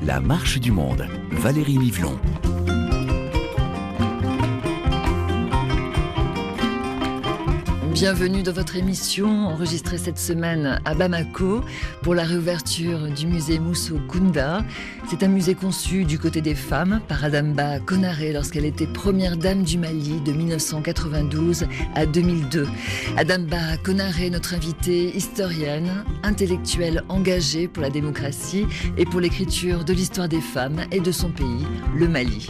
La marche du monde, Valérie Mivelon. Bienvenue dans votre émission enregistrée cette semaine à Bamako pour la réouverture du musée Mousso Kounda. C'est un musée conçu du côté des femmes par Adamba Konaré lorsqu'elle était première dame du Mali de 1992 à 2002. Adamba Konaré, notre invitée historienne, intellectuelle engagée pour la démocratie et pour l'écriture de l'histoire des femmes et de son pays, le Mali.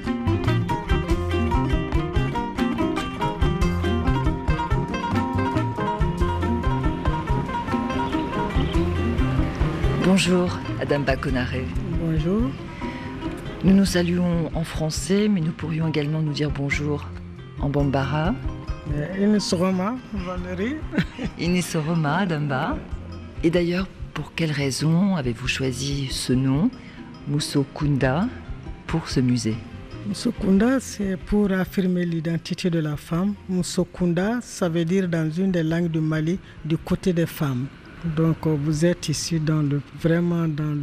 Bonjour, Adamba Konaré. Bonjour. Nous nous saluons en français, mais nous pourrions également nous dire bonjour en bambara. Inisoroma, Valérie. Inisoroma, Adamba. Et d'ailleurs, pour quelle raison avez-vous choisi ce nom, Mousso Kounda, pour ce musée? Mousso Kounda, c'est pour affirmer l'identité de la femme. Mousso Kounda, ça veut dire dans une des langues du Mali, du côté des femmes. Donc vous êtes ici vraiment dans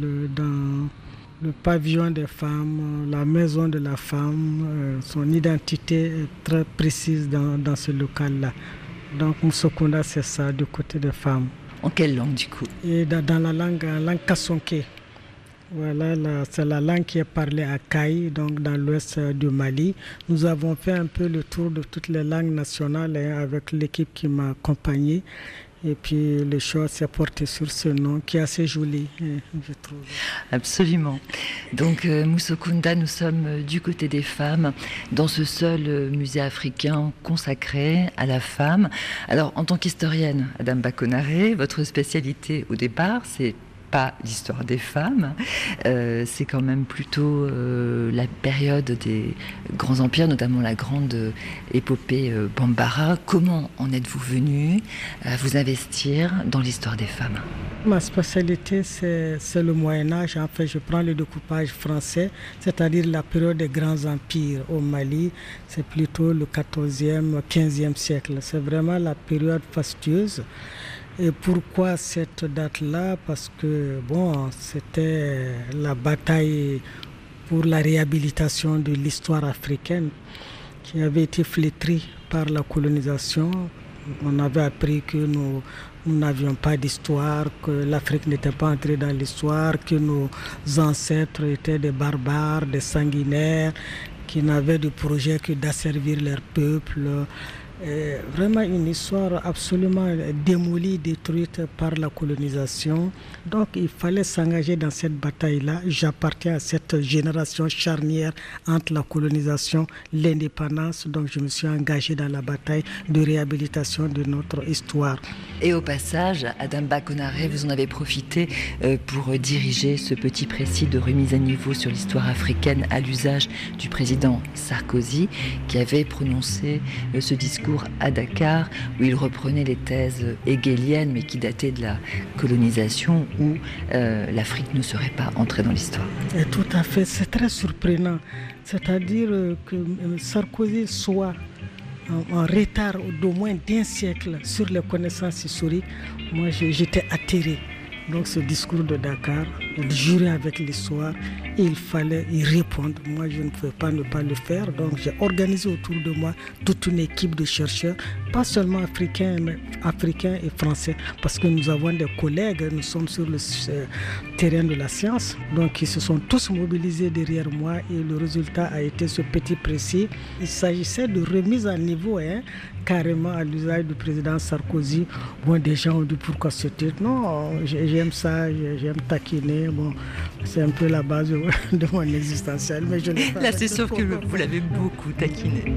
le pavillon des femmes, la maison de la femme, son identité est très précise dans ce local-là. Donc Mousso Kounda, c'est ça, du côté des femmes. En quelle langue du coup? Et dans la langue Kassonké. Voilà, c'est la langue qui est parlée à Kaï, donc dans l'ouest du Mali. Nous avons fait un peu le tour de toutes les langues nationales avec l'équipe qui m'a accompagné. Et puis le choix s'est porté sur ce nom qui est assez joli, je trouve. Absolument. Donc Mousso Kounda, nous sommes du côté des femmes, dans ce seul musée africain consacré à la femme. Alors en tant qu'historienne, Adamba Konaré, votre spécialité au départ, c'est pas l'histoire des femmes, c'est quand même plutôt la période des grands empires, notamment la grande épopée Bambara. Comment en êtes-vous venu à vous investir dans l'histoire des femmes? Ma spécialité, c'est le Moyen-Âge. En fait, je prends le découpage français, c'est-à-dire la période des grands empires au Mali. C'est plutôt le 14e, 15e siècle. C'est vraiment la période fastueuse. Et pourquoi cette date-là? Parce que c'était la bataille pour la réhabilitation de l'histoire africaine qui avait été flétrie par la colonisation. On avait appris que nous n'avions pas d'histoire, que l'Afrique n'était pas entrée dans l'histoire, que nos ancêtres étaient des barbares, des sanguinaires, qui n'avaient de projet que d'asservir leur peuple. Vraiment une histoire absolument démolie, détruite par la colonisation. Donc il fallait s'engager dans cette bataille-là. J'appartiens à cette génération charnière entre la colonisation et l'indépendance. Donc je me suis engagé dans la bataille de réhabilitation de notre histoire. Et au passage, Adamba Konaré, vous en avez profité pour diriger ce petit précis de remise à niveau sur l'histoire africaine à l'usage du président Sarkozy, qui avait prononcé ce discours à Dakar, où il reprenait les thèses hegeliennes, mais qui dataient de la colonisation, où l'Afrique ne serait pas entrée dans l'histoire. Et tout à fait, c'est très surprenant. C'est-à-dire que Sarkozy soit en retard d'au moins d'un siècle sur les connaissances historiques. Moi, j'étais atterré. Donc ce discours de Dakar, il jurait avec l'histoire et il fallait y répondre. Moi, je ne pouvais pas ne pas le faire. Donc j'ai organisé autour de moi toute une équipe de chercheurs, pas seulement africains, mais africains et français, parce que nous avons des collègues, nous sommes sur le terrain de la science. Donc ils se sont tous mobilisés derrière moi et le résultat a été ce petit précis. Il s'agissait de remise à niveau, carrément à l'usage du président Sarkozy. Des gens ont dit pourquoi ce titre? Non, j'aime ça, j'aime taquiner. C'est un peu la base de mon existentiel. Mais je là, c'est sûr que vous l'avez beaucoup taquiné.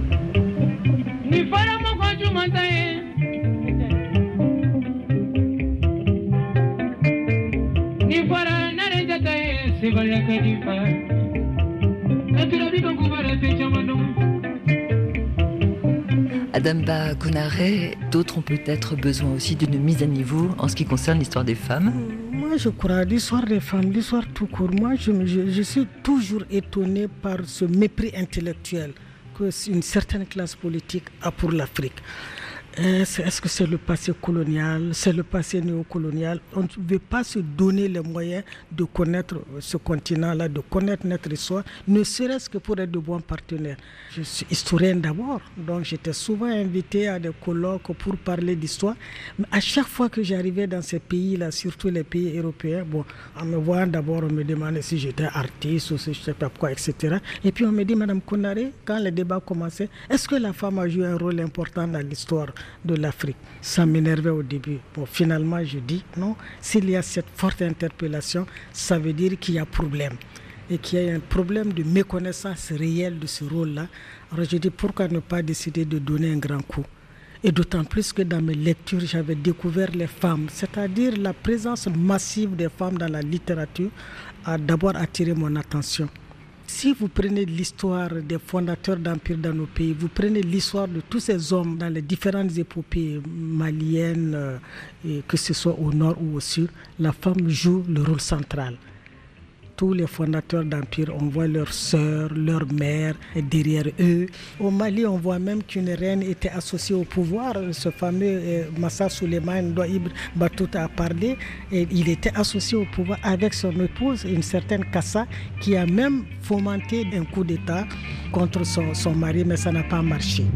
Adamba Konaré, d'autres ont peut-être besoin aussi d'une mise à niveau en ce qui concerne l'histoire des femmes. Moi, je crois, l'histoire des femmes, l'histoire tout court. Moi, je suis toujours étonné par ce mépris intellectuel que une certaine classe politique a pour l'Afrique. Est-ce que c'est le passé colonial, c'est le passé néocolonial? On ne veut pas se donner les moyens de connaître ce continent-là, de connaître notre histoire, ne serait-ce que pour être de bons partenaires. Je suis historienne d'abord, donc j'étais souvent invitée à des colloques pour parler d'histoire. Mais à chaque fois que j'arrivais dans ces pays-là, surtout les pays européens, en me voyant d'abord, on me demandait si j'étais artiste ou si je ne sais pas quoi, etc. Et puis on me dit, Madame Konaré, quand les débats commençaient, est-ce que la femme a joué un rôle important dans l'histoire de l'Afrique? Ça m'énervait au début. Finalement, je dis non. S'il y a cette forte interpellation, ça veut dire qu'il y a problème. Et qu'il y a un problème de méconnaissance réelle de ce rôle-là. Alors je dis, pourquoi ne pas décider de donner un grand coup? Et d'autant plus que dans mes lectures, j'avais découvert les femmes. C'est-à-dire la présence massive des femmes dans la littérature a d'abord attiré mon attention. Si vous prenez l'histoire des fondateurs d'empires dans nos pays, vous prenez l'histoire de tous ces hommes dans les différentes épopées maliennes, que ce soit au nord ou au sud, la femme joue le rôle central. Tous les fondateurs d'empires, on voit leurs sœurs, leurs mères derrière eux. Au Mali, on voit même qu'une reine était associée au pouvoir. Ce fameux Massa Souleymane dont Ibn Battuta a parlé, et il était associé au pouvoir avec son épouse, une certaine Kassa, qui a même fomenté un coup d'État contre son mari, mais ça n'a pas marché.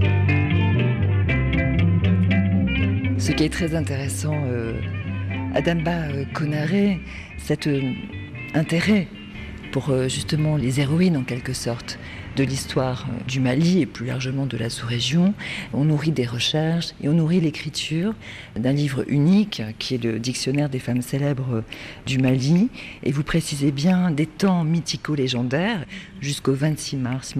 Ce qui est très intéressant, Adamba Konaré, cet intérêt pour justement les héroïnes en quelque sorte de l'histoire du Mali et plus largement de la sous-région. On nourrit des recherches et on nourrit l'écriture d'un livre unique qui est le dictionnaire des femmes célèbres du Mali. Et vous précisez bien des temps mythico-légendaires jusqu'au 26 mars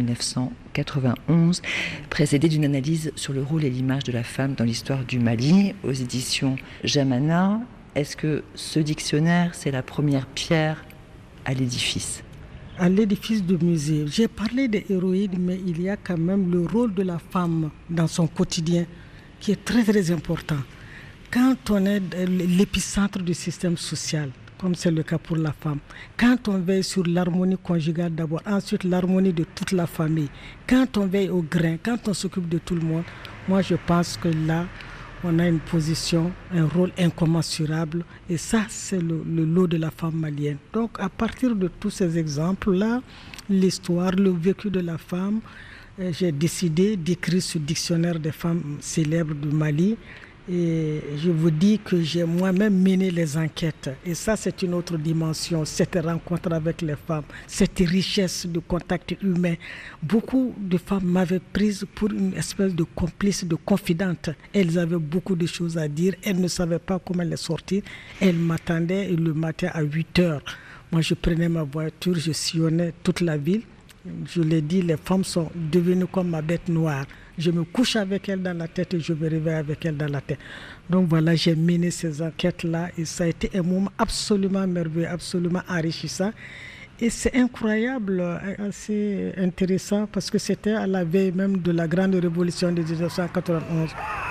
1991, précédé d'une analyse sur le rôle et l'image de la femme dans l'histoire du Mali aux éditions Jamana. Est-ce que ce dictionnaire, c'est la première pierre à l'édifice? À l'édifice du musée. J'ai parlé des héroïnes, mais il y a quand même le rôle de la femme dans son quotidien qui est très très important. Quand on est l'épicentre du système social, comme c'est le cas pour la femme, quand on veille sur l'harmonie conjugale d'abord, ensuite l'harmonie de toute la famille, quand on veille au grain, quand on s'occupe de tout le monde, moi je pense que là, on a une position, un rôle incommensurable. Et ça, c'est le lot de la femme malienne. Donc, à partir de tous ces exemples-là, l'histoire, le vécu de la femme, j'ai décidé d'écrire ce dictionnaire des femmes célèbres du Mali. Et je vous dis que j'ai moi-même mené les enquêtes. Et ça, c'est une autre dimension, cette rencontre avec les femmes, cette richesse de contact humain. Beaucoup de femmes m'avaient prise pour une espèce de complice, de confidente. Elles avaient beaucoup de choses à dire. Elles ne savaient pas comment les sortir. Elles m'attendaient le matin à 8h. Moi, je prenais ma voiture, je sillonnais toute la ville. Je l'ai dit, les femmes sont devenues comme ma bête noire. Je me couche avec elles dans la tête et je me réveille avec elles dans la tête. Donc voilà, j'ai mené ces enquêtes-là et ça a été un moment absolument merveilleux, absolument enrichissant. Et c'est incroyable, assez intéressant parce que c'était à la veille même de la grande révolution de 1991.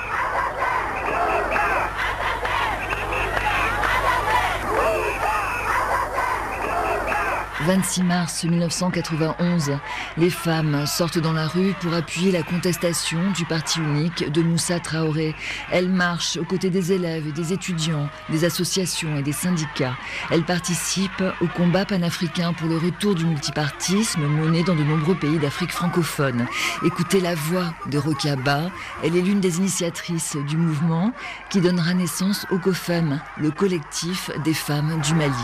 26 mars 1991, les femmes sortent dans la rue pour appuyer la contestation du parti unique de Moussa Traoré. Elles marchent aux côtés des élèves et des étudiants, des associations et des syndicats. Elles participent au combat panafricain pour le retour du multipartisme mené dans de nombreux pays d'Afrique francophone. Écoutez la voix de Rokia Ba. Elle est l'une des initiatrices du mouvement qui donnera naissance au COFEM, le collectif des femmes du Mali.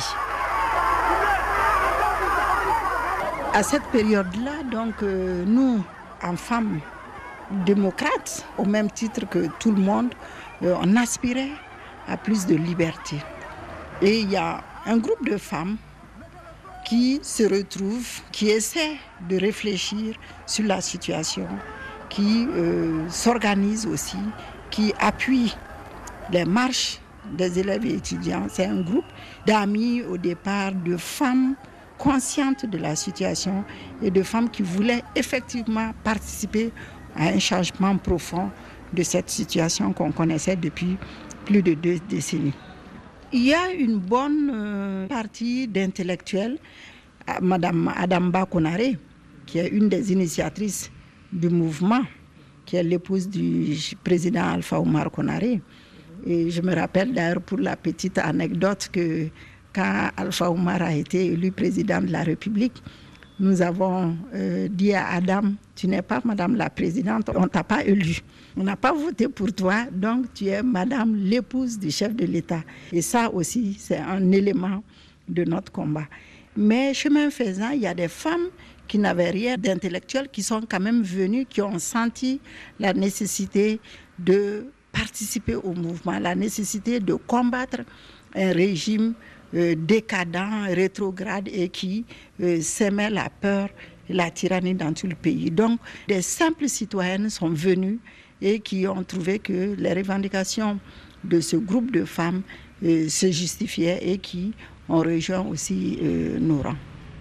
À cette période-là, donc, nous, en femmes démocrates, au même titre que tout le monde, on aspirait à plus de liberté. Et il y a un groupe de femmes qui se retrouvent, qui essaient de réfléchir sur la situation, qui s'organisent aussi, qui appuient les marches des élèves et étudiants. C'est un groupe d'amis au départ, de femmes conscientes de la situation et de femmes qui voulaient effectivement participer à un changement profond de cette situation qu'on connaissait depuis plus de 2 décennies. Il y a une bonne partie d'intellectuels, Madame Adamba Konaré, qui est une des initiatrices du mouvement, qui est l'épouse du président Alpha Oumar Konaré. Et je me rappelle d'ailleurs pour la petite anecdote que quand Alpha Oumar a été élu président de la République, nous avons dit à Adam, tu n'es pas Madame la Présidente, on ne t'a pas élue. On n'a pas voté pour toi, donc tu es Madame l'épouse du chef de l'État. Et ça aussi, c'est un élément de notre combat. Mais chemin faisant, il y a des femmes qui n'avaient rien d'intellectuel, qui sont quand même venues, qui ont senti la nécessité de participer au mouvement, la nécessité de combattre un régime décadent, rétrograde et qui sémait la peur et la tyrannie dans tout le pays. Donc, des simples citoyennes sont venues et qui ont trouvé que les revendications de ce groupe de femmes se justifiaient et qui ont rejoint aussi nos rangs.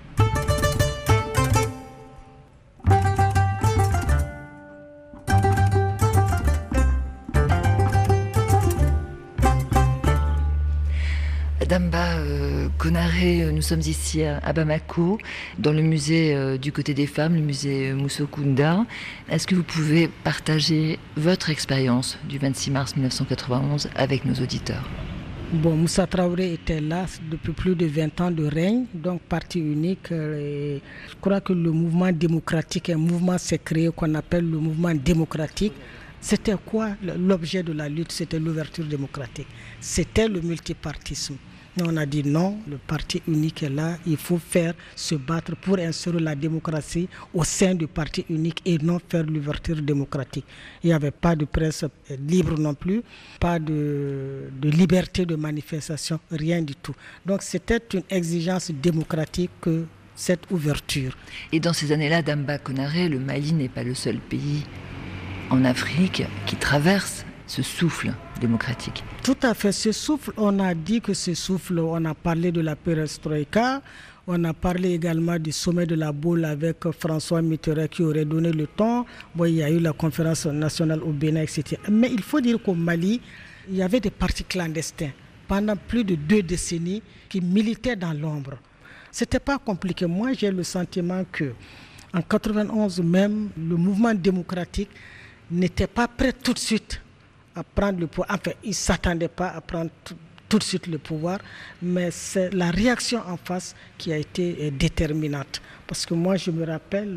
Damba Konaré, nous sommes ici à Bamako, dans le musée du côté des femmes, le musée Mousso Kounda. Est-ce que vous pouvez partager votre expérience du 26 mars 1991 avec nos auditeurs ? Bon, Moussa Traoré était là depuis plus de 20 ans de règne, donc parti unique. Et je crois que le mouvement démocratique, un mouvement s'est créé qu'on appelle le mouvement démocratique. C'était quoi l'objet de la lutte? C'était l'ouverture démocratique. C'était le multipartisme. Et on a dit non, le parti unique est là, il faut se battre pour instaurer la démocratie au sein du parti unique et non faire l'ouverture démocratique. Il n'y avait pas de presse libre non plus, pas de liberté de manifestation, rien du tout. Donc c'était une exigence démocratique que cette ouverture. Et dans ces années-là, Damba Konaré, le Mali n'est pas le seul pays en Afrique qui traverse ce souffle démocratique. Tout à fait, ce souffle, on a dit que ce souffle, on a parlé de la perestroïka, on a parlé également du sommet de la boule avec François Mitterrand qui aurait donné le ton. Bon, il y a eu la conférence nationale au Bénin, etc. Mais il faut dire qu'au Mali, il y avait des partis clandestins pendant plus de 2 décennies qui militaient dans l'ombre. C'était pas compliqué. Moi, j'ai le sentiment que en 91 même, le mouvement démocratique n'était pas prêt tout de suite à prendre le pouvoir. Enfin, ils ne s'attendaient pas à prendre tout de suite le pouvoir, mais c'est la réaction en face qui a été déterminante. Parce que moi, je me rappelle,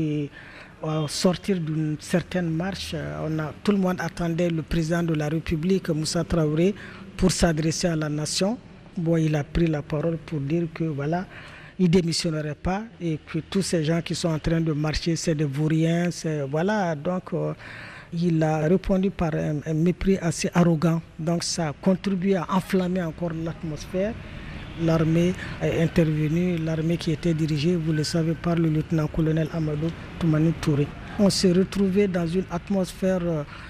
au sortir d'une certaine marche, tout le monde attendait le président de la République, Moussa Traoré, pour s'adresser à la nation. Bon, il a pris la parole pour dire que voilà, il ne démissionnerait pas et que tous ces gens qui sont en train de marcher, c'est des vauriens. Voilà, donc il a répondu par un mépris assez arrogant. Donc ça a contribué à enflammer encore l'atmosphère. L'armée est intervenue, l'armée qui était dirigée, vous le savez, par le lieutenant-colonel Amadou Toumani Touré. On s'est retrouvé dans une atmosphère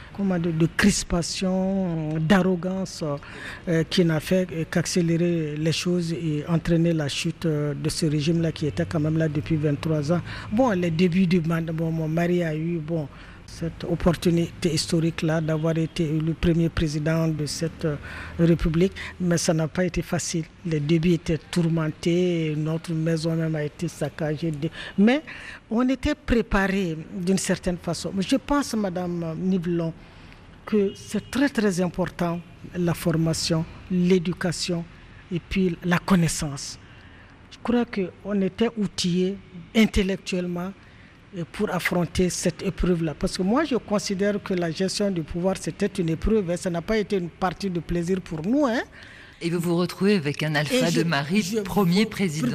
de crispation, d'arrogance qui n'a fait qu'accélérer les choses et entraîner la chute de ce régime-là qui était quand même là depuis 23 ans. Bon, les débuts du mandat, mon mari a eu cette opportunité historique-là d'avoir été le premier président de cette République, mais ça n'a pas été facile. Les débuts étaient tourmentés, notre maison même a été saccagée. Mais on était préparés d'une certaine façon. Je pense, Madame Nivlon, que c'est très très important la formation, l'éducation et puis la connaissance. Je crois qu'on était outillés intellectuellement pour affronter cette épreuve-là. Parce que moi, je considère que la gestion du pouvoir, c'était une épreuve. Ça n'a pas été une partie de plaisir pour nous. Et vous vous retrouvez avec un Alpha de Marie, premier président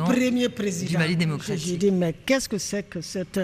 du Mali démocratique. J'ai dit, mais qu'est-ce que c'est que cette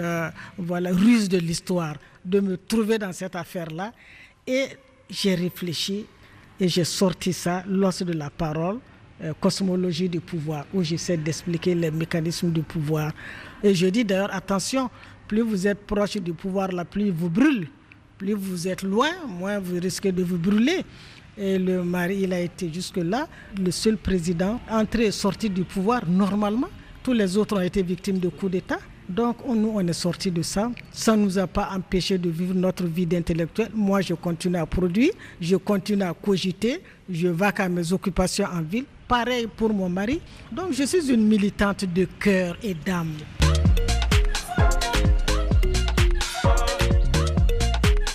ruse de l'histoire de me trouver dans cette affaire-là? Et j'ai réfléchi et j'ai sorti ça lors de la parole cosmologie du pouvoir, où j'essaie d'expliquer les mécanismes du pouvoir. Et je dis d'ailleurs, attention, plus vous êtes proche du pouvoir, là, plus il vous brûle. Plus vous êtes loin, moins vous risquez de vous brûler. Et le mari, il a été jusque-là le seul président entré et sorti du pouvoir normalement. Tous les autres ont été victimes de coups d'État. Donc nous, on est sortis de ça. Ça ne nous a pas empêché de vivre notre vie d'intellectuel. Moi, je continue à produire, je continue à cogiter, je vaque à mes occupations en ville. Pareil pour mon mari. Donc je suis une militante de cœur et d'âme.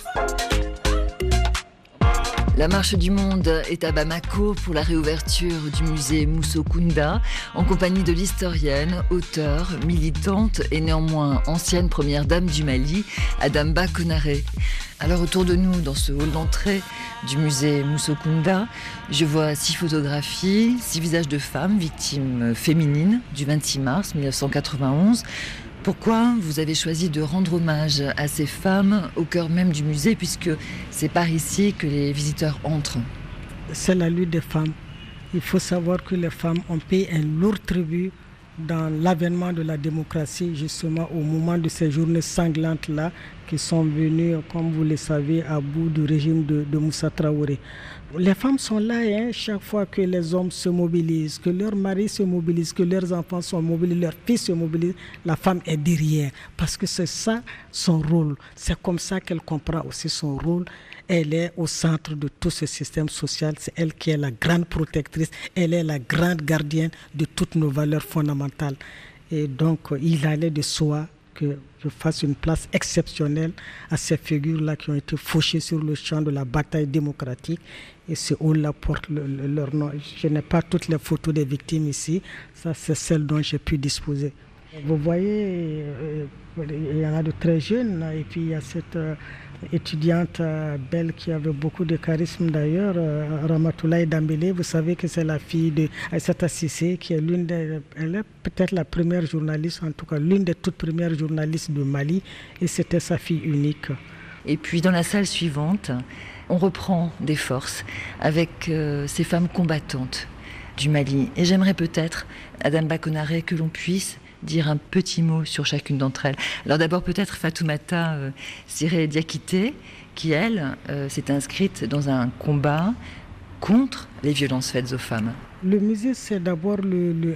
La Marche du Monde est à Bamako pour la réouverture du musée Mousso Kounda, en compagnie de l'historienne, auteure, militante et néanmoins ancienne première dame du Mali, Adamba Konaré. Alors autour de nous, dans ce hall d'entrée du musée Mousso Kounda, je vois 6 photographies, 6 visages de femmes, victimes féminines du 26 mars 1991. Pourquoi vous avez choisi de rendre hommage à ces femmes au cœur même du musée, puisque c'est par ici que les visiteurs entrent? C'est la lutte des femmes. Il faut savoir que les femmes ont payé un lourd tribut dans l'avènement de la démocratie, justement au moment de ces journées sanglantes-là qui sont venues, comme vous le savez, à bout du régime de Moussa Traoré. Les femmes sont là, chaque fois que les hommes se mobilisent, que leurs maris se mobilisent, que leurs enfants sont mobilisés, leurs fils se mobilisent, la femme est derrière. Parce que c'est ça son rôle. C'est comme ça qu'elle comprend aussi son rôle. Elle est au centre de tout ce système social. C'est elle qui est la grande protectrice. Elle est la grande gardienne de toutes nos valeurs fondamentales. Et donc, il allait de soi que je fasse une place exceptionnelle à ces figures-là qui ont été fauchées sur le champ de la bataille démocratique. Et ce hall-là porte leur nom. Je n'ai pas toutes les photos des victimes ici. Ça, c'est celles dont j'ai pu disposer. Vous voyez, il y en a de très jeunes. Et puis, il y a cette étudiante belle qui avait beaucoup de charisme d'ailleurs, Ramatoulaye Dambélé. Vous savez que c'est la fille de Aïssata Cissé, qui est elle est peut-être la première journaliste, en tout cas l'une des toutes premières journalistes du Mali, et c'était sa fille unique. Et puis dans la salle suivante, on reprend des forces avec ces femmes combattantes du Mali. Et j'aimerais peut-être, Adamba Konaré, que l'on puisse dire un petit mot sur chacune d'entre elles. Alors d'abord peut-être Fatoumata Siré Diakité, qui elle s'est inscrite dans un combat contre les violences faites aux femmes. Le musée, c'est d'abord une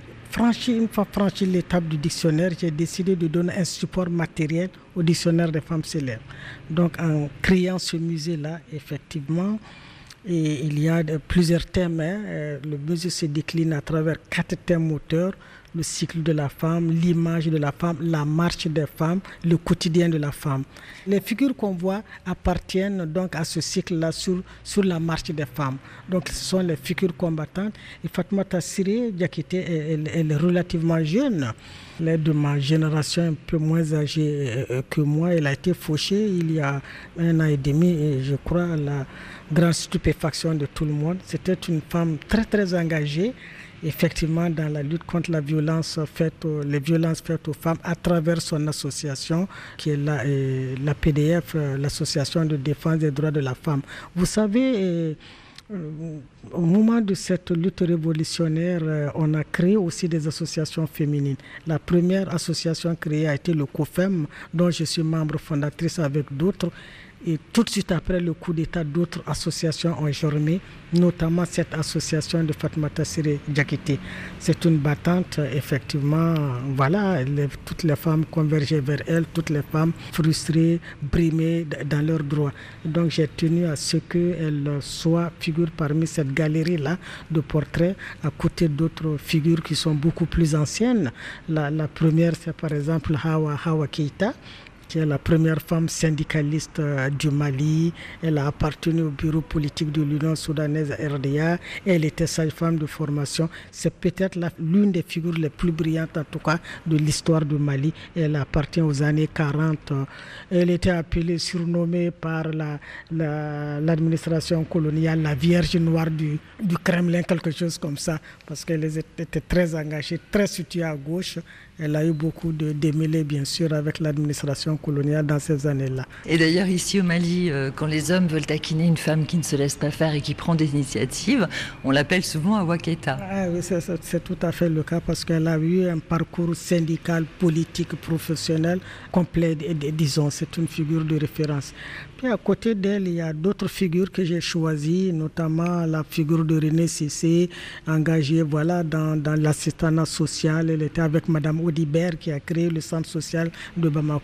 fois franchi l'étape du dictionnaire, j'ai décidé de donner un support matériel au dictionnaire des femmes célèbres. Donc en créant ce musée-là, effectivement, et il y a plusieurs thèmes. Le musée se décline à travers 4 thèmes moteurs: le cycle de la femme, l'image de la femme, la marche des femmes, le quotidien de la femme. Les figures qu'on voit appartiennent donc à ce cycle-là sur la marche des femmes. Donc ce sont les figures combattantes. Et Fatoumata Siré Diakité, elle est relativement jeune. Elle est de ma génération, un peu moins âgée que moi. Elle a été fauchée il y a 1 an et demi, et je crois à la grande stupéfaction de tout le monde. C'était une femme très très engagée, effectivement, dans la lutte contre les violences faites aux femmes à travers son association qui est la PDF, l'association de défense des droits de la femme. Vous savez, au moment de cette lutte révolutionnaire, on a créé aussi des associations féminines. La première association créée a été le COFEM, dont je suis membre fondatrice avec d'autres. Et tout de suite après le coup d'État, d'autres associations ont germé, notamment cette association de Fatoumata Siré Diakité. C'est une battante, effectivement. Voilà, toutes les femmes convergeaient vers elle, toutes les femmes frustrées, brimées dans leurs droits. Donc j'ai tenu à ce qu'elle figure parmi cette galerie-là de portraits, à côté d'autres figures qui sont beaucoup plus anciennes. La première, c'est par exemple Hawa Keïta, qui est la première femme syndicaliste du Mali. Elle a appartenu au bureau politique de l'Union soudanaise RDA. Elle était sage-femme de formation. C'est peut-être l'une des figures les plus brillantes, en tout cas, de l'histoire du Mali. Elle appartient aux années 40. Elle était appelée, surnommée par l'administration coloniale, la Vierge Noire du Kremlin, quelque chose comme ça, parce qu'elle était très engagée, très située à gauche. Elle a eu beaucoup de démêlés, bien sûr, avec l'administration coloniale dans ces années-là. Et d'ailleurs, ici au Mali, quand les hommes veulent taquiner une femme qui ne se laisse pas faire et qui prend des initiatives, on l'appelle souvent Hawa Keïta. Ah, oui, c'est tout à fait le cas, parce qu'elle a eu un parcours syndical, politique, professionnel complet, disons. C'est une figure de référence. Puis à côté d'elle, il y a d'autres figures que j'ai choisies, notamment la figure de René Cissé, engagée dans l'assistanat social. Elle était avec Madame Audibert qui a créé le centre social de Bamako.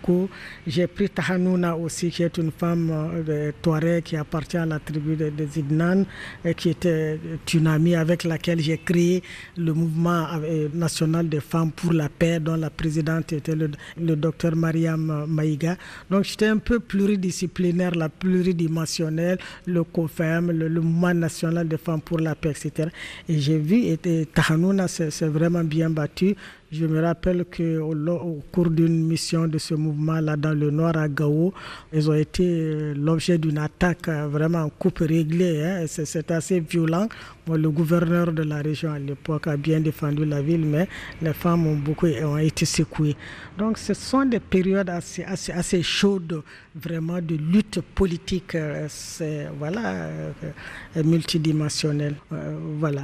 J'ai pris Tahanouna aussi, qui est une femme de Touareg qui appartient à la tribu des Idnan, qui était une amie avec laquelle j'ai créé le mouvement national des femmes pour la paix, dont la présidente était le docteur Mariam Maïga. Donc j'étais un peu pluridisciplinaire, la pluridimensionnelle, le COFEM, le mouvement national des femmes pour la paix, etc. Et j'ai vu, et Tahanouna s'est vraiment bien battu. Je me rappelle qu'au cours d'une mission de ce mouvement-là dans le nord à Gao, ils ont été l'objet d'une attaque vraiment en coupe réglée. Hein. C'est assez violent. Bon, le gouverneur de la région à l'époque a bien défendu la ville, mais les femmes ont été secouées. Donc ce sont des périodes assez chaudes, vraiment de lutte politique, multidimensionnelle. Voilà.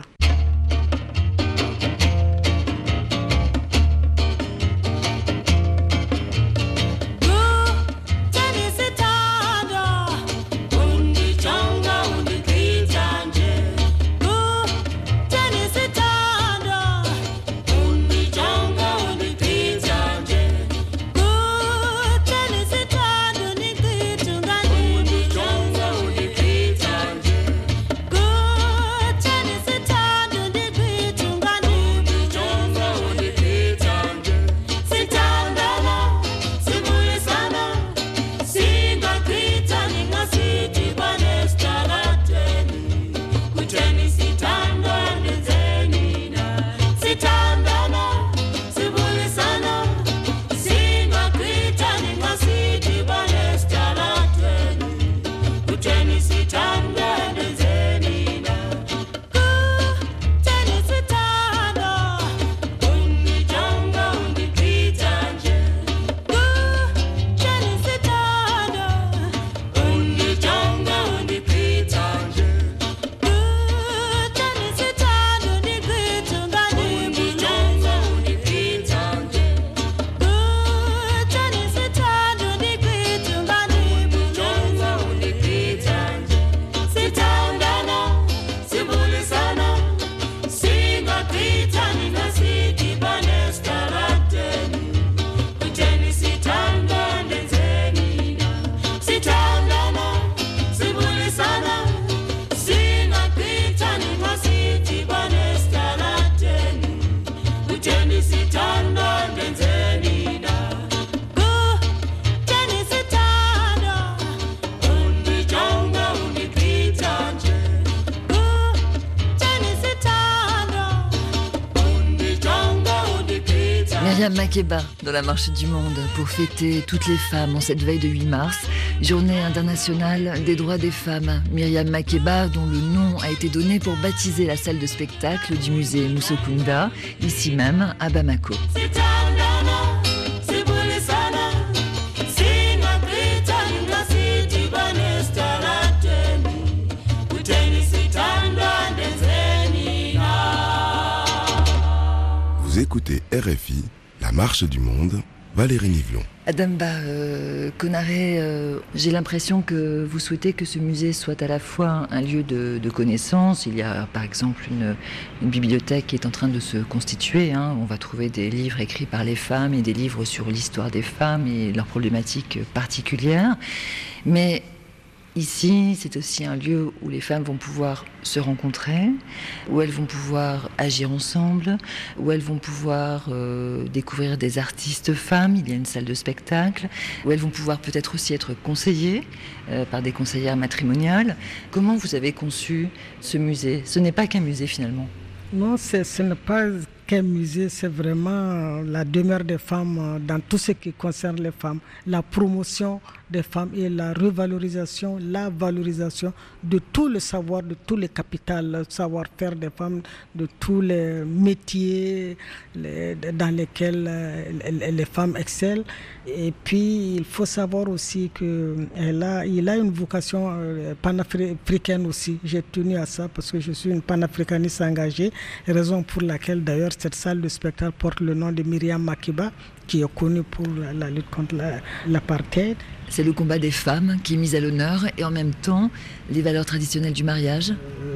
Myriam Makeba dans la Marche du Monde pour fêter toutes les femmes en cette veille de 8 mars, journée internationale des droits des femmes. Myriam Makeba, dont le nom a été donné pour baptiser la salle de spectacle du musée Musokunda, ici même à Bamako. Vous écoutez RFI, La Marche du Monde, Valérie Nivlon. Adamba Konaré, j'ai l'impression que vous souhaitez que ce musée soit à la fois un lieu de connaissance. Il y a par exemple une bibliothèque qui est en train de se constituer. Hein. On va trouver des livres écrits par les femmes et des livres sur l'histoire des femmes et leurs problématiques particulières. Mais ici, c'est aussi un lieu où les femmes vont pouvoir se rencontrer, où elles vont pouvoir agir ensemble, où elles vont pouvoir découvrir des artistes femmes. Il y a une salle de spectacle, où elles vont pouvoir peut-être aussi être conseillées par des conseillères matrimoniales. Comment vous avez conçu ce musée ? Ce n'est pas qu'un musée finalement. Non, ce n'est pas qu'un musée, c'est vraiment la demeure des femmes dans tout ce qui concerne les femmes, la promotion des femmes et la revalorisation, la valorisation de tout le savoir, de tout le capital, le savoir-faire des femmes, de tous les métiers dans lesquels les femmes excellent. Et puis, il faut savoir aussi qu'il a une vocation panafricaine aussi. J'ai tenu à ça parce que je suis une panafricaniste engagée, raison pour laquelle d'ailleurs cette salle de spectacle porte le nom de Myriam Makeba, qui est connue pour la lutte contre l'apartheid. C'est le combat des femmes qui est mis à l'honneur et en même temps les valeurs traditionnelles du mariage.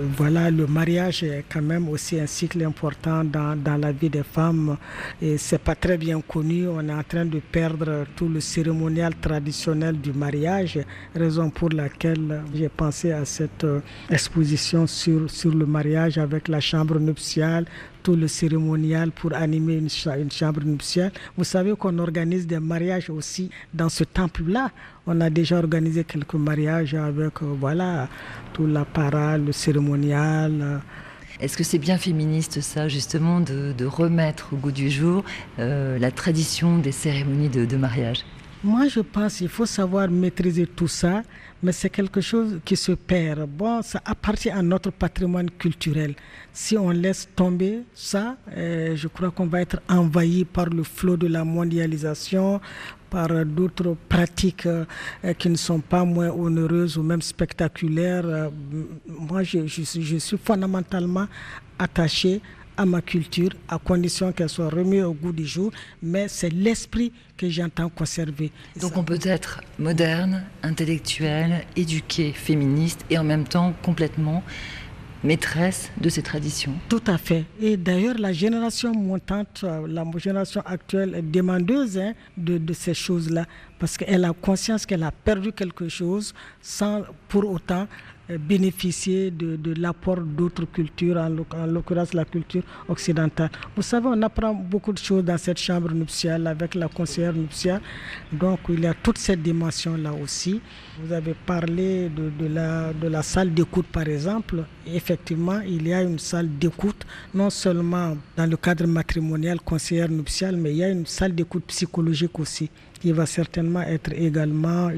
voilà, le mariage est quand même aussi un cycle important dans la vie des femmes et c'est pas très bien connu. On est en train de perdre tout le cérémonial traditionnel du mariage, raison pour laquelle j'ai pensé à cette exposition sur le mariage avec la chambre nuptiale, tout le cérémonial pour animer une chambre nuptiale. Vous savez qu'on organise des mariages aussi dans ce temple-là. On a déjà organisé quelques mariages avec voilà, tout l'apparat, le cérémonial. Est-ce que c'est bien féministe ça, justement, de remettre au goût du jour la tradition des cérémonies de mariage? Moi, je pense qu'il faut savoir maîtriser tout ça, mais c'est quelque chose qui se perd. Bon, ça appartient à notre patrimoine culturel. Si on laisse tomber ça, je crois qu'on va être envahi par le flot de la mondialisation, par d'autres pratiques qui ne sont pas moins onéreuses ou même spectaculaires. Moi, je suis fondamentalement attaché à ma culture, à condition qu'elle soit remise au goût du jour, mais c'est l'esprit que j'entends conserver. Donc on peut être moderne, intellectuel, éduqué, féministe et en même temps complètement maîtresse de ces traditions. Tout à fait. Et d'ailleurs, la génération montante, la génération actuelle est demandeuse de ces choses-là, parce qu'elle a conscience qu'elle a perdu quelque chose sans pour autant bénéficier de l'apport d'autres cultures, en l'occurrence la culture occidentale. Vous savez, on apprend beaucoup de choses dans cette chambre nuptiale avec la conseillère nuptiale. Donc, il y a toute cette dimension-là aussi. Vous avez parlé de la salle d'écoute, par exemple. Effectivement, il y a une salle d'écoute, non seulement dans le cadre matrimonial, conseillère nuptiale, mais il y a une salle d'écoute psychologique aussi, qui va certainement être également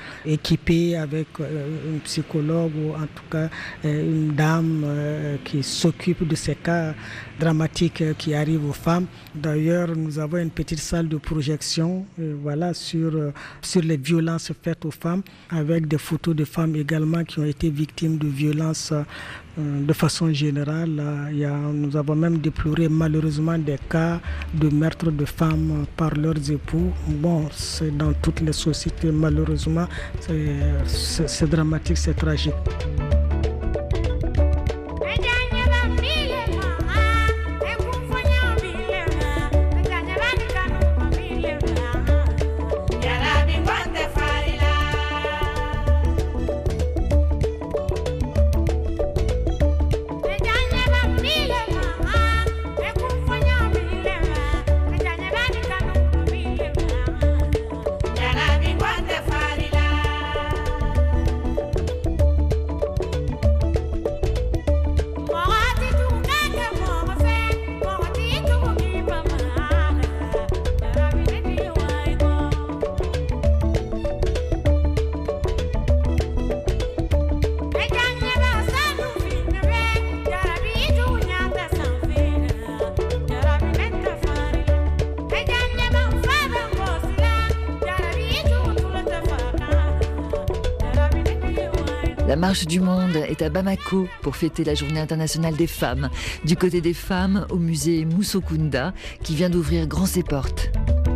équipée avec un psychologue ou en tout cas une dame qui s'occupe de ces cas dramatiques qui arrivent aux femmes. D'ailleurs, nous avons une petite salle de projection voilà, sur les violences faites aux femmes, avec des photos de femmes également qui ont été victimes de violences de façon générale. Nous avons même déploré malheureusement des cas de meurtre de femmes par leurs époux. Bon, c'est dans toutes les sociétés, malheureusement, c'est dramatique, c'est tragique. La marche du monde est à Bamako pour fêter la Journée internationale des femmes. Du côté des femmes, au musée Moussokunda, qui vient d'ouvrir grand ses portes.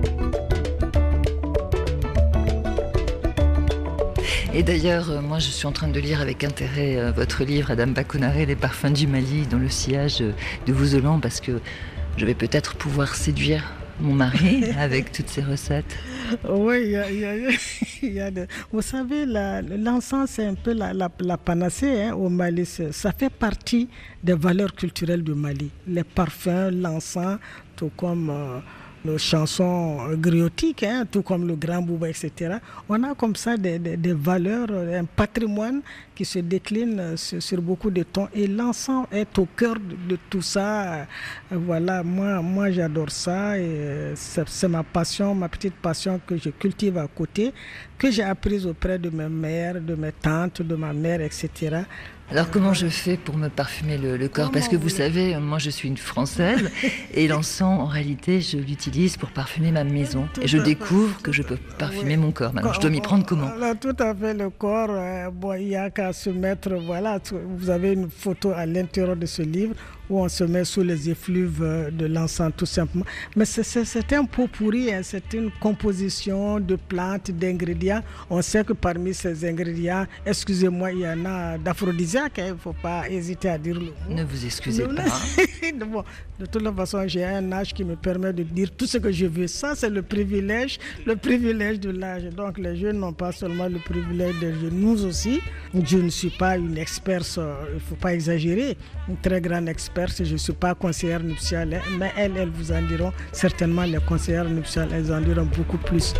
Et d'ailleurs, moi je suis en train de lire avec intérêt votre livre, Adam Bakonaré, Les parfums du Mali, dans le sillage de Vouzelan, parce que je vais peut-être pouvoir séduire mon mari avec toutes ces recettes. Oui, vous savez, l'encens, c'est un peu la panacée au Mali. Ça fait partie des valeurs culturelles du Mali. Les parfums, l'encens, tout comme nos chansons griotiques, tout comme le Grand Bouba, etc. On a comme ça des valeurs, un patrimoine qui se décline sur beaucoup de tons. Et l'encens est au cœur de tout ça. Voilà, moi j'adore ça. Et c'est ma passion, ma petite passion que je cultive à côté, que j'ai apprise auprès de mes mères, de mes tantes, de ma mère, etc. Alors comment je fais pour me parfumer le corps? Parce que vous savez, moi je suis une Française et l'encens, en réalité, je l'utilise pour parfumer ma maison. Et je découvre que je peux parfumer mon corps. Maintenant, je dois m'y prendre comment? Tout à fait, le corps, il n'y a qu'à se mettre, voilà, vous avez une photo à l'intérieur de ce livre où on se met sous les effluves de l'encens tout simplement. Mais c'est un pot pourri, hein. C'est une composition de plantes, d'ingrédients. On sait que parmi ces ingrédients, excusez-moi, il y en a d'aphrodisiaques, hein. Il ne faut pas hésiter à dire le mot. Ne vous excusez pas. Bon, de toute façon, j'ai un âge qui me permet de dire tout ce que je veux. Ça, c'est le privilège de l'âge. Donc les jeunes n'ont pas seulement le privilège des jeunes, nous aussi. Je ne suis pas une experte, il ne faut pas exagérer, une très grande experte, je ne suis pas conseillère nuptiale, mais elles vous en diront, certainement les conseillères nuptiales, elles en diront beaucoup plus.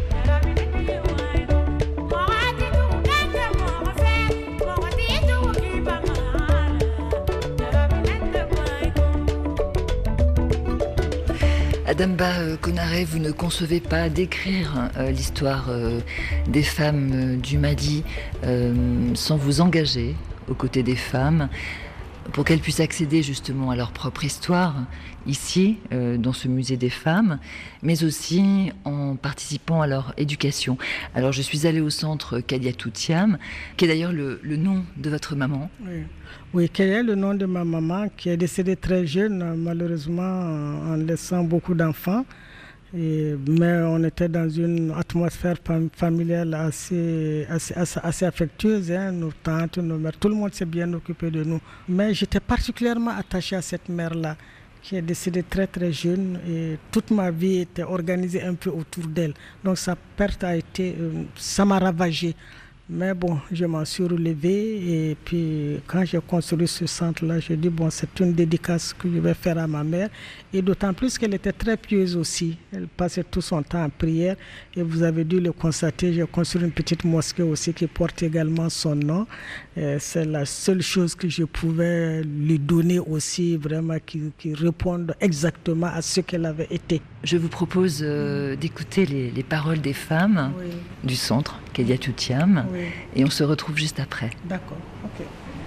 Adamba Konaré, vous ne concevez pas d'écrire l'histoire des femmes du Mali sans vous engager aux côtés des femmes pour qu'elles puissent accéder justement à leur propre histoire ici, dans ce musée des femmes, mais aussi en participant à leur éducation. Alors je suis allée au centre Kadiatou Thiam, qui est d'ailleurs le nom de votre maman. Oui, qui est le nom de ma maman, qui est décédée très jeune, malheureusement, en laissant beaucoup d'enfants. Mais on était dans une atmosphère familiale assez affectueuse, hein. Nos tantes, nos mères, tout le monde s'est bien occupé de nous. Mais j'étais particulièrement attachée à cette mère-là, qui est décédée très très jeune, et toute ma vie était organisée un peu autour d'elle. Donc sa perte ça m'a ravagée. Mais bon, je m'en suis relevée, et puis quand j'ai construit ce centre-là, je dis bon, c'est une dédicace que je vais faire à ma mère, et d'autant plus qu'elle était très pieuse aussi. Elle passait tout son temps en prière, et vous avez dû le constater, j'ai construit une petite mosquée aussi qui porte également son nom. C'est la seule chose que je pouvais lui donner aussi, vraiment qui réponde exactement à ce qu'elle avait été. Je vous propose d'écouter les paroles des femmes du centre Kadiatou Thiam, et on se retrouve juste après. D'accord, ok.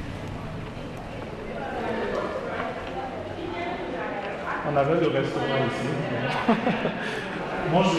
On avait le restaurant ici. Bonjour.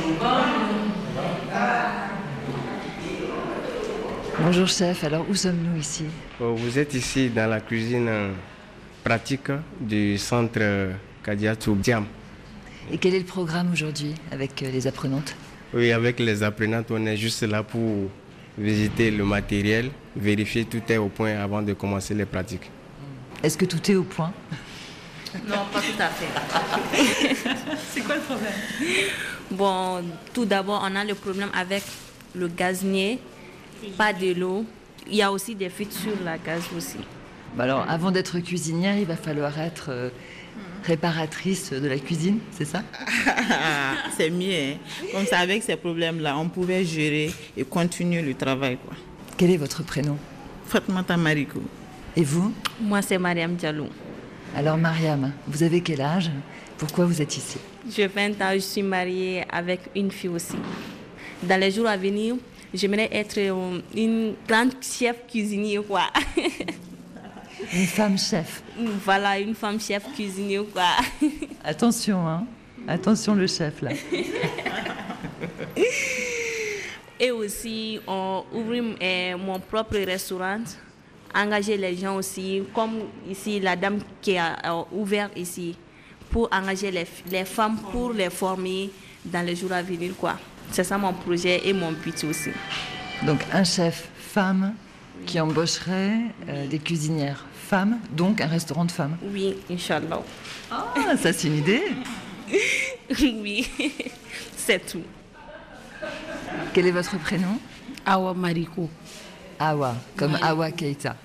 Bonjour chef, alors où sommes-nous ici? Vous êtes ici dans la cuisine pratique du centre Kadiatou Thiam. Et quel est le programme aujourd'hui avec les apprenantes? Oui, avec les apprenantes, on est juste là pour visiter le matériel, vérifier tout est au point avant de commencer les pratiques. Est-ce que tout est au point? Non, pas tout à fait. C'est quoi le problème? Bon, tout d'abord, on a le problème avec le gazinier, pas de l'eau. Il y a aussi des fuites sur la gaz aussi. Bah alors, avant d'être cuisinière, il va falloir être réparatrice de la cuisine, c'est ça? C'est mieux, hein. Comme ça, avec ces problèmes-là, on pouvait gérer et continuer le travail, quoi. Quel est votre prénom? Fatmata Mariko. Et vous? Moi, c'est Mariam Diallo. Alors, Mariam, vous avez quel âge? Pourquoi vous êtes ici? J'ai 20 ans, je suis mariée avec une fille aussi. Dans les jours à venir, j'aimerais être une grande chef cuisinier, quoi. Une femme chef. Voilà, une femme chef cuisinier, quoi. Attention, hein. Attention le chef, là. Et aussi, on ouvre mon propre restaurant, engager les gens aussi, comme ici, la dame qui a ouvert ici, pour engager les femmes, pour les former dans les jours à venir, quoi. C'est ça mon projet et mon but aussi. Donc, un chef femme qui embaucherait des cuisinières femmes, donc un restaurant de femmes. Oui, Inch'Allah. Ah, ça c'est une idée. Oui, c'est tout. Quel est votre prénom? Awa Mariko. Awa, comme Awa Keita.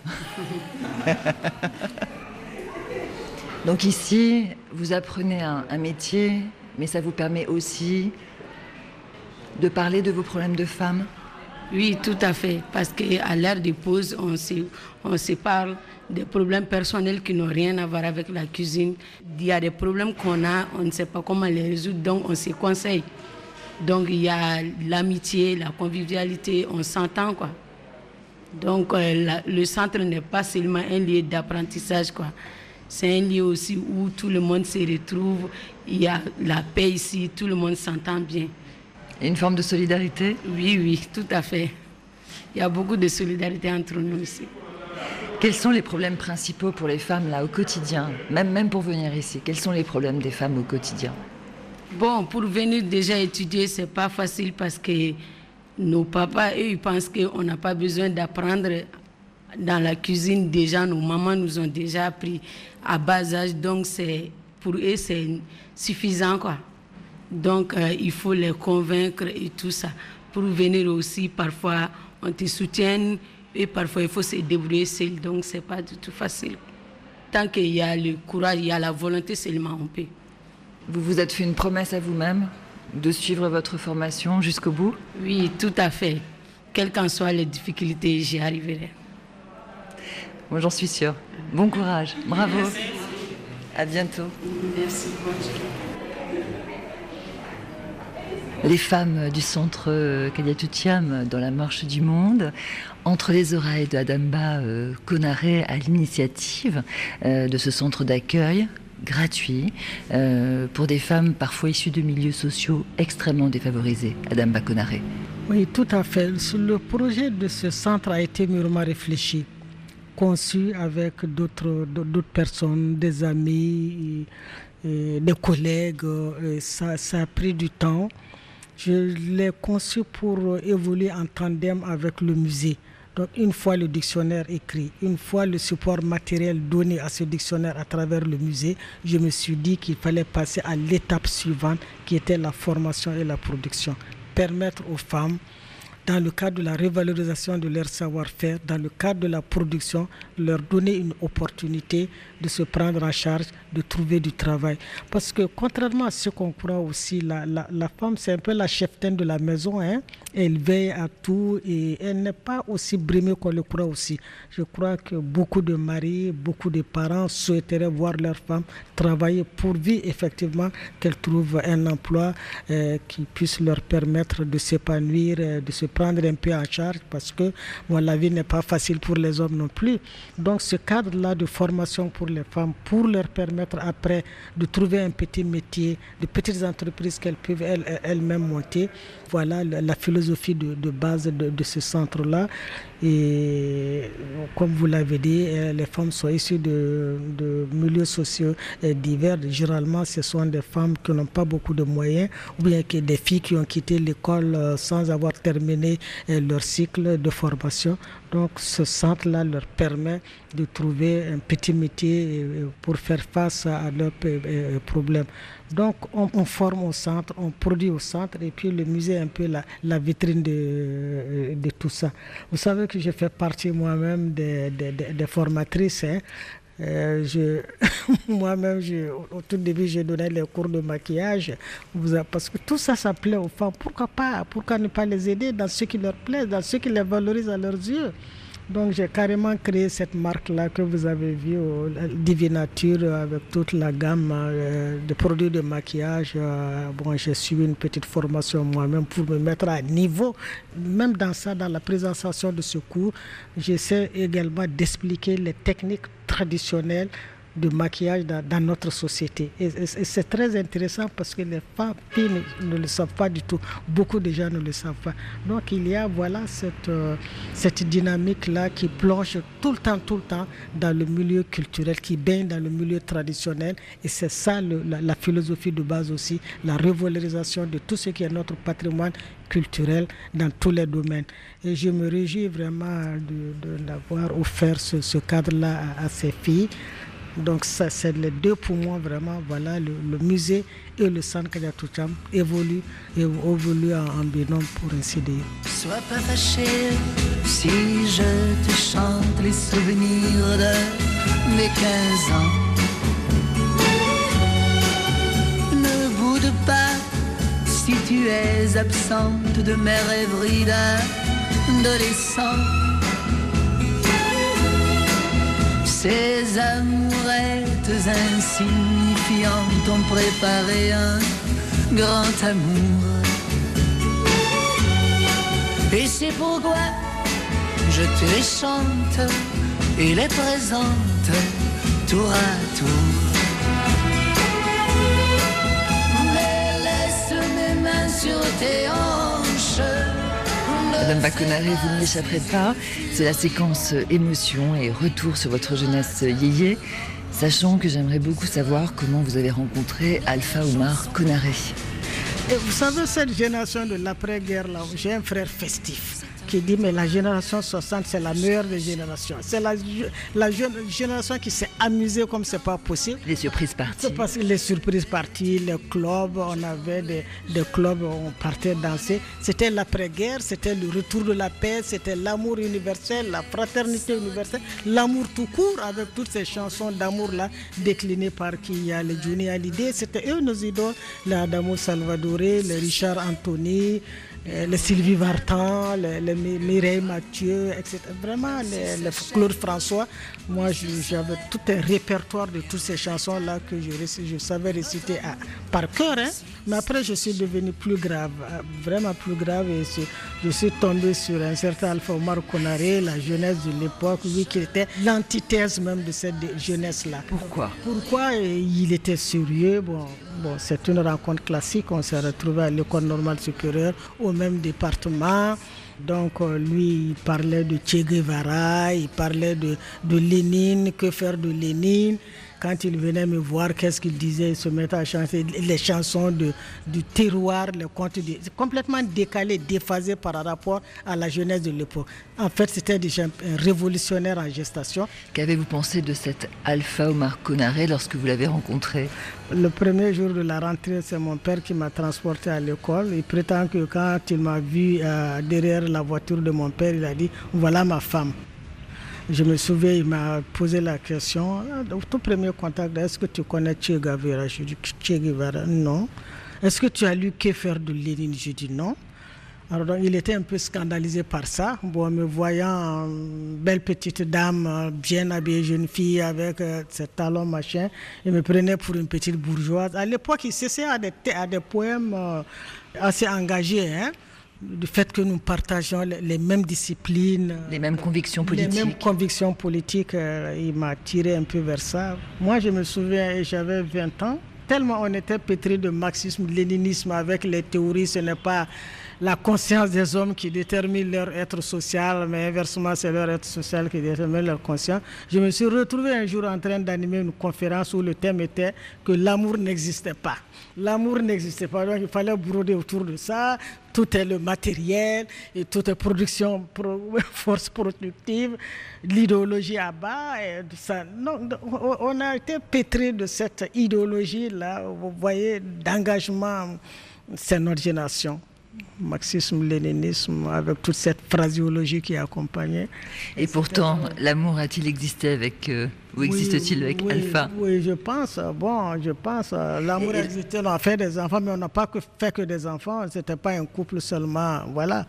Donc ici, vous apprenez un métier, mais ça vous permet aussi de parler de vos problèmes de femmes? Oui, tout à fait. Parce qu'à l'heure de pause, on se parle des problèmes personnels qui n'ont rien à voir avec la cuisine. Il y a des problèmes qu'on a, on ne sait pas comment les résoudre, donc on se conseille. Donc il y a l'amitié, la convivialité, on s'entend, quoi. Donc le centre n'est pas seulement un lieu d'apprentissage, quoi. C'est un lieu aussi où tout le monde se retrouve, il y a la paix ici, tout le monde s'entend bien. Et une forme de solidarité? Oui, oui, tout à fait. Il y a beaucoup de solidarité entre nous ici. Quels sont les problèmes principaux pour les femmes là au quotidien, même pour venir ici? Quels sont les problèmes des femmes au quotidien? Bon, pour venir déjà étudier, c'est pas facile parce que nos papas, eux, ils pensent qu'on n'a pas besoin d'apprendre dans la cuisine. Déjà, nos mamans nous ont déjà appris à bas âge, donc pour eux, c'est suffisant, quoi. Donc, il faut les convaincre et tout ça. Pour venir aussi, parfois, on te soutient et parfois, il faut se débrouiller seul. Donc, c'est pas du tout facile. Tant qu'il y a le courage, il y a la volonté, seulement on peut. Vous vous êtes fait une promesse à vous-même de suivre votre formation jusqu'au bout? Oui, tout à fait. Quelles qu'en soient les difficultés, j'y arriverai. Moi, j'en suis sûre. Bon courage. Bravo. Merci. À bientôt. Merci. Les femmes du centre Kadiatoutiam dans la Marche du Monde, entre les oreilles de Adamba Konaré à l'initiative de ce centre d'accueil gratuit pour des femmes parfois issues de milieux sociaux extrêmement défavorisés. Adamba Konaré. Oui, tout à fait. Le projet de ce centre a été mûrement réfléchi, conçu avec d'autres personnes, des amis, des collègues. Ça a pris du temps. Je l'ai conçu pour évoluer en tandem avec le musée. Donc une fois le dictionnaire écrit, une fois le support matériel donné à ce dictionnaire à travers le musée, je me suis dit qu'il fallait passer à l'étape suivante qui était la formation et la production. Permettre aux femmes, dans le cadre de la revalorisation de leur savoir-faire, dans le cadre de la production, leur donner une opportunité de se prendre en charge, de trouver du travail. Parce que contrairement à ce qu'on croit aussi, la femme, c'est un peu la cheftaine de la maison, hein? Elle veille à tout et elle n'est pas aussi brimée qu'on le croit aussi. Je crois que beaucoup de maris, beaucoup de parents souhaiteraient voir leur femme travailler pourvu effectivement qu'elle trouve un emploi qui puisse leur permettre de s'épanouir, de se prendre un peu en charge parce que bon, la vie n'est pas facile pour les hommes non plus. Donc ce cadre-là de formation pour les femmes, pour leur permettre après de trouver un petit métier, de petites entreprises qu'elles peuvent elles-mêmes monter, voilà la philosophie de base de ce centre-là. Et comme vous l'avez dit, les femmes sont issues de milieux sociaux divers. Généralement, ce sont des femmes qui n'ont pas beaucoup de moyens ou bien des filles qui ont quitté l'école sans avoir terminé leur cycle de formation. Donc ce centre-là leur permet de trouver un petit métier pour faire face à leurs problèmes. Donc on forme au centre, on produit au centre et puis le musée est un peu la vitrine de tout ça. Vous savez que je fais partie moi-même des formatrices. Hein. Moi-même, au tout début, j'ai donné les cours de maquillage parce que tout ça, ça plaît aux femmes. Pourquoi ne pas les aider dans ce qui leur plaît, dans ce qui les valorise à leurs yeux? Donc j'ai carrément créé cette marque-là que vous avez vue, Divinature, avec toute la gamme de produits de maquillage. Bon, j'ai suivi une petite formation moi-même pour me mettre à niveau. Même dans ça, dans la présentation de ce cours, j'essaie également d'expliquer les techniques traditionnelles de maquillage dans notre société. Et c'est très intéressant parce que les femmes ne le savent pas du tout. Beaucoup de gens ne le savent pas. Donc il y a voilà cette dynamique-là qui plonge tout le temps dans le milieu culturel, qui baigne dans le milieu traditionnel. Et c'est ça la philosophie de base aussi, la revalorisation de tout ce qui est notre patrimoine culturel dans tous les domaines. Et je me réjouis vraiment d'avoir offert ce cadre-là à ces filles. Donc ça, c'est les deux pour moi vraiment. Voilà, le musée et le centre Kadiatoutiam évoluent en binôme pour ainsi dire. Sois pas fâché si je te chante les souvenirs de mes 15 ans. Ne boude pas si tu es absente de mes rêveries d'adolescent. Ces amourettes insignifiantes ont préparé un grand amour. Et c'est pourquoi je te les chante et les présente tour à tour. Mais laisse mes mains sur tes hanches, ne Madame Bakonaré, vous ne m'échapperez pas. C'est la séquence émotion et retour sur votre jeunesse yéyé. Sachant que j'aimerais beaucoup savoir comment vous avez rencontré Alpha Oumar Konaré. Et vous savez, cette génération de l'après-guerre, là, j'ai un frère festif qui dit mais la génération 60 c'est la meilleure des générations. C'est la génération qui s'est amusée comme c'est pas possible. Les surprises parties. C'est parce que les surprises parties, les clubs, on avait des clubs où on partait danser. C'était l'après-guerre, c'était le retour de la paix, c'était l'amour universel, la fraternité universelle, l'amour tout court avec toutes ces chansons d'amour là déclinées par qui il y a les Johnny Hallyday. C'était eux nos idoles, les Adamo Salvador, les Richard Anthony, les Sylvie Vartan, les Mireille Mathieu, etc. Vraiment, les Claude François. Moi, j'avais tout un répertoire de toutes ces chansons-là que je savais réciter par cœur. Hein. Mais après, je suis devenu plus grave, vraiment plus grave. Et je suis tombé sur un certain Alpha Oumar Konaré, la jeunesse de l'époque, lui qui était l'antithèse même de cette jeunesse-là. Pourquoi? Il était sérieux. Bon, c'est une rencontre classique. On s'est retrouvés à l'école normale supérieure au même département. Donc lui, il parlait de Che Guevara, il parlait de Lénine, que faire de Lénine. Quand il venait me voir, qu'est-ce qu'il disait? Il se mettait à chanter les chansons du terroir, les contes complètement décalés, déphasés par rapport à la jeunesse de l'époque. En fait, c'était déjà un révolutionnaire en gestation. Qu'avez-vous pensé de cet Alpha Oumar Konaré lorsque vous l'avez rencontré? Le premier jour de la rentrée, c'est mon père qui m'a transporté à l'école. Il prétend que quand il m'a vu derrière la voiture de mon père, il a dit « Voilà ma femme ». Je me souviens, il m'a posé la question, au tout premier contact, est-ce que tu connais Che Guevara? Je dis Che Guevara, non. Est-ce que tu as lu Que faire de Lénine? Je dis non. Alors donc, il était un peu scandalisé par ça. Bon, me voyant belle petite dame, bien habillée jeune fille avec ses talons machin, il me prenait pour une petite bourgeoise. À l'époque, il s'essayait à des poèmes assez engagés, hein. Du fait que nous partageons les mêmes disciplines, les mêmes convictions politiques. Les mêmes convictions politiques, il m'a tiré un peu vers ça. Moi, je me souviens, j'avais 20 ans, tellement on était pétri de marxisme, léninisme avec les théories, ce n'est pas la conscience des hommes qui détermine leur être social, mais inversement, c'est leur être social qui détermine leur conscience. Je me suis retrouvé un jour en train d'animer une conférence où le thème était que l'amour n'existait pas. L'amour n'existait pas, donc il fallait broder autour de ça. Tout est le matériel, et toute est production, force productive, l'idéologie à bas. Et ça. Non, on a été pétri de cette idéologie-là, vous voyez, d'engagement. C'est notre génération. Marxisme, léninisme, avec toute cette phraséologie qui accompagnait. Et pourtant, l'amour a-t-il existé avec, ou existe-t-il avec Alpha? Oui, je pense. Bon, je pense. L'amour existait, on a fait des enfants, mais on n'a pas fait que des enfants. Ce n'était pas un couple seulement, voilà,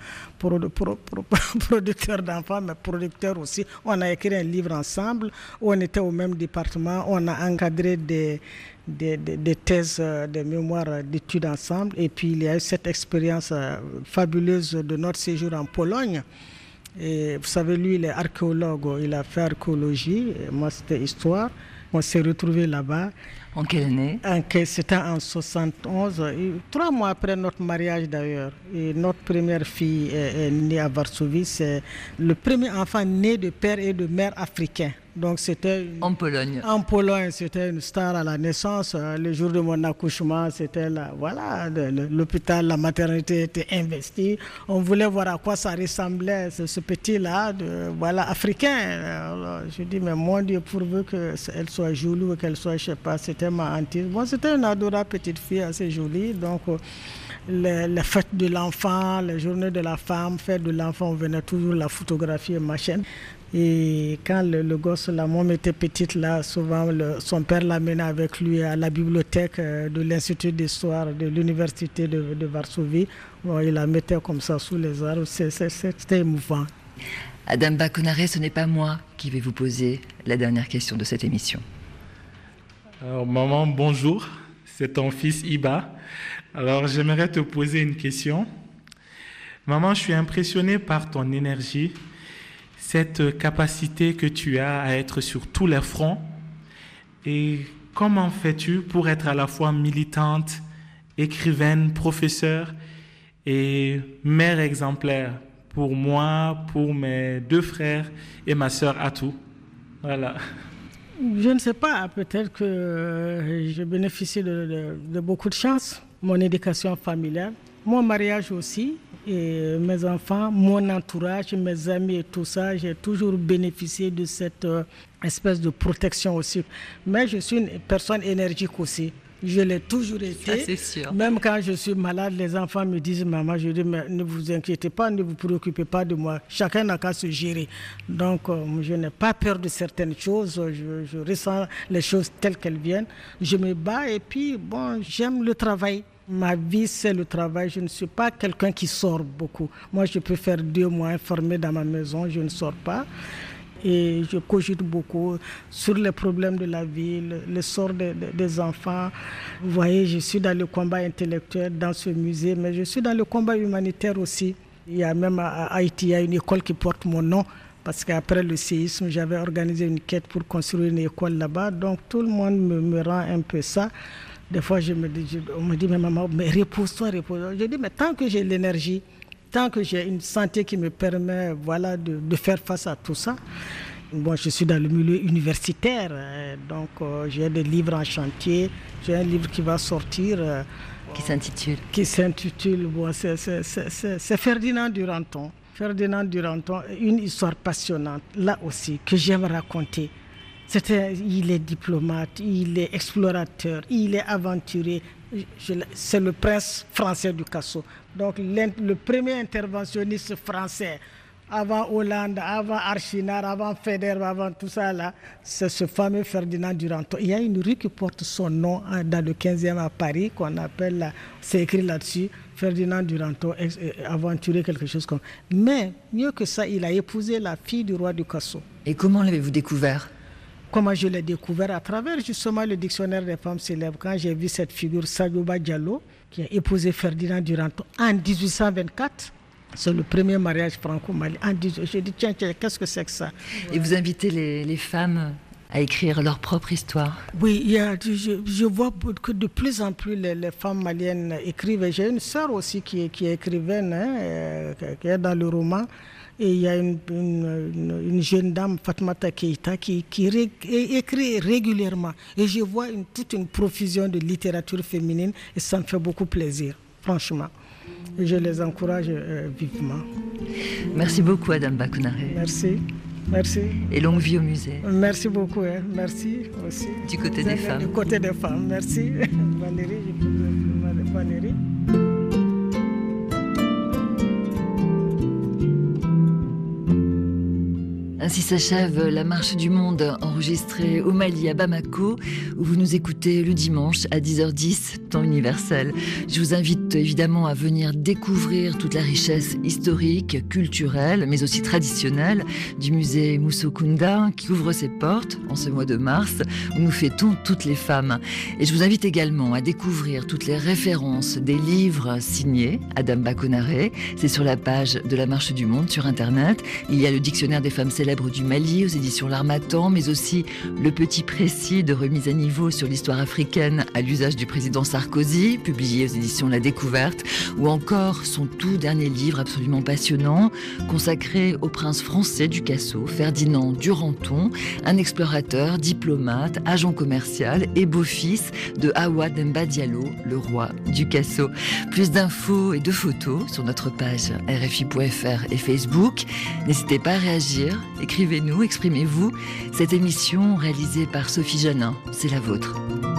producteur d'enfants, mais producteur aussi. On a écrit un livre ensemble, on était au même département, on a encadré des thèses, des mémoires d'études ensemble. Et puis, il y a eu cette expérience fabuleuse de notre séjour en Pologne. Et vous savez, lui, il est archéologue, il a fait archéologie, et moi, c'était histoire. On s'est retrouvés là-bas. En quelle année? C'était en 71, 3 mois après notre mariage d'ailleurs. Et notre première fille est née à Varsovie. C'est le premier enfant né de père et de mère africains. Donc c'était en Pologne. En Pologne, c'était une star à la naissance. Le jour de mon accouchement, c'était là, voilà, l'hôpital, la maternité était investie. On voulait voir à quoi ça ressemblait, ce petit-là, voilà, africain. Alors, je dis, mais mon Dieu, pourvu qu'elle soit jolie ou qu'elle soit, je sais pas, c'était ma hantise. Bon, c'était une adorable petite fille, assez jolie. Donc, les fêtes de l'enfant, les journées de la femme, fêtes de l'enfant, on venait toujours la photographier, machin. Et quand le gosse, la môme était petite, là, souvent son père l'amenait avec lui à la bibliothèque de l'Institut d'histoire de l'Université de Varsovie. Bon, il la mettait comme ça sous les arbres. C'était émouvant. Adam Bakonaré, ce n'est pas moi qui vais vous poser la dernière question de cette émission. Alors, maman, bonjour. C'est ton fils Iba. Alors, j'aimerais te poser une question. Maman, je suis impressionné par ton énergie, cette capacité que tu as à être sur tous les fronts. Et comment fais-tu pour être à la fois militante, écrivaine, professeure et mère exemplaire pour moi, pour mes 2 frères et ma sœur Atou. Voilà. Je ne sais pas, peut-être que je bénéficie de beaucoup de chance. Mon éducation familiale, mon mariage aussi, et mes enfants, mon entourage, mes amis et tout ça, j'ai toujours bénéficié de cette espèce de protection aussi. Mais je suis une personne énergique aussi. Je l'ai toujours été. Ça, c'est sûr. Même quand je suis malade, les enfants me disent, maman, je dis, mais ne vous inquiétez pas, ne vous préoccupez pas de moi. Chacun n'a qu'à se gérer. Donc, je n'ai pas peur de certaines choses. Je ressens les choses telles qu'elles viennent. Je me bats et puis, bon, j'aime le travail. Ma vie, c'est le travail. Je ne suis pas quelqu'un qui sort beaucoup. Moi, je peux faire 2 mois enfermé dans ma maison. Je ne sors pas. Et je cogite beaucoup sur les problèmes de la vie, le sort des enfants. Vous voyez, je suis dans le combat intellectuel dans ce musée, mais je suis dans le combat humanitaire aussi. Il y a même à Haïti, il y a une école qui porte mon nom, parce qu'après le séisme, j'avais organisé une quête pour construire une école là-bas. Donc tout le monde me rend un peu ça. Des fois, on me dit, mais maman, mais repose-toi, repose-toi. Je dis, mais tant que j'ai l'énergie, tant que j'ai une santé qui me permet de faire face à tout ça. Bon, je suis dans le milieu universitaire, donc j'ai des livres en chantier. J'ai un livre qui va sortir. Qui s'intitule bon, c'est Ferdinand Duranton. Ferdinand Duranton, une histoire passionnante, là aussi, que j'aime raconter. Il est diplomate, il est explorateur, il est aventurier. C'est le prince français du Casso. Donc le premier interventionniste français, avant Hollande, avant Archinard, avant Federer, avant tout ça là, c'est ce fameux Ferdinand Duranton. Il y a une rue qui porte son nom dans le 15e à Paris, qu'on appelle, c'est écrit là-dessus, Ferdinand Duranton, aventurier, quelque chose comme. Mais mieux que ça, il a épousé la fille du roi du Casso. Et comment l'avez-vous découvert ? Comment je l'ai découvert? À travers justement le dictionnaire des femmes célèbres. Quand j'ai vu cette figure, Sadioba Diallo, qui a épousé Ferdinand Duranton en 1824, c'est le premier mariage franco-malien. J'ai dit, tiens, qu'est-ce que c'est que ça? Et vous invitez les femmes à écrire leur propre histoire? Oui, je vois que de plus en plus les femmes maliennes écrivent. J'ai une sœur aussi qui est écrivaine, qui est dans le roman. Et il y a une jeune dame, Fatmata Keita, qui écrit régulièrement. Et je vois toute une profusion de littérature féminine et ça me fait beaucoup plaisir, franchement. Et je les encourage vivement. Merci beaucoup, Adam Bakounaré. Merci. Et longue vie au musée. Merci beaucoup. Merci aussi. Du côté des femmes. Du côté des femmes, merci. Valérie. Ainsi s'achève la marche du monde enregistrée au Mali, à Bamako, où vous nous écoutez le dimanche à 10h10, temps universel. Je vous invite évidemment à venir découvrir toute la richesse historique, culturelle, mais aussi traditionnelle du musée Mousso Kounda, qui ouvre ses portes en ce mois de mars, où nous fêtons toutes les femmes. Et je vous invite également à découvrir toutes les références des livres signés Adam Bakounaré. C'est sur la page de la marche du monde sur Internet. Il y a le dictionnaire des femmes célèbres du Mali aux éditions L'Harmattan, mais aussi le petit précis de remise à niveau sur l'histoire africaine à l'usage du président Sarkozy, publié aux éditions La Découverte, ou encore son tout dernier livre absolument passionnant, consacré au prince français du Casso, Ferdinand Duranton, un explorateur, diplomate, agent commercial et beau-fils de Awa Demba Diallo, le roi du Casso. Plus d'infos et de photos sur notre page rfi.fr et Facebook. N'hésitez pas à réagir. Écrivez-nous, exprimez-vous. Cette émission réalisée par Sophie Janin, c'est la vôtre.